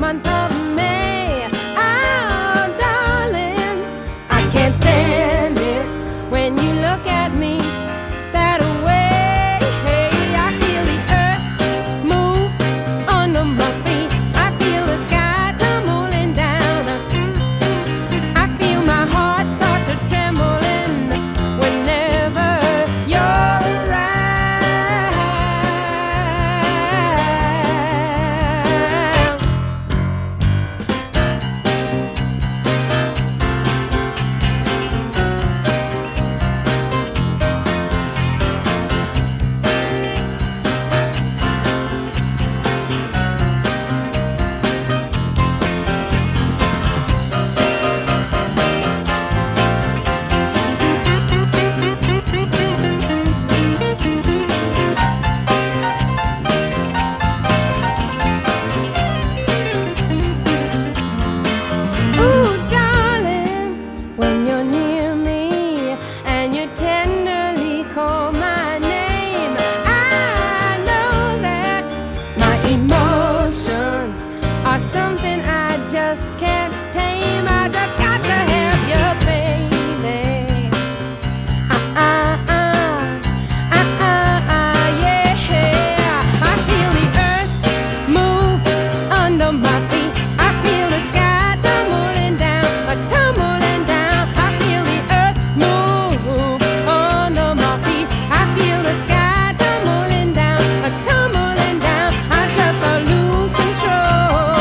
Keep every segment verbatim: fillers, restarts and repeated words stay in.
month of May. Oh, darling, I can't stand it when you look at me that way. I feel the earth move under my feet. I feel the sky tumbling down. I feel my heart start to trembling whenever you're around. Something I just can't tame. I just got to have you, baby. Uh uh uh, uh uh uh, yeah. I feel the earth move under my feet. I feel the sky tumbling down, a tumbling down. I feel the earth move under my feet. I feel the sky tumbling down, a tumbling down. I just uh, lose control.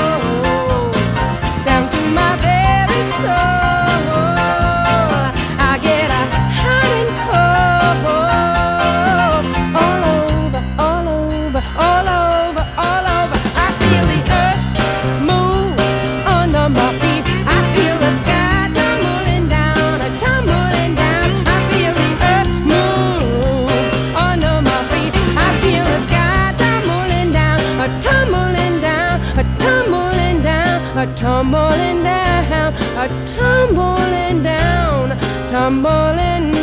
A tumbling down, a tumbling down, tumbling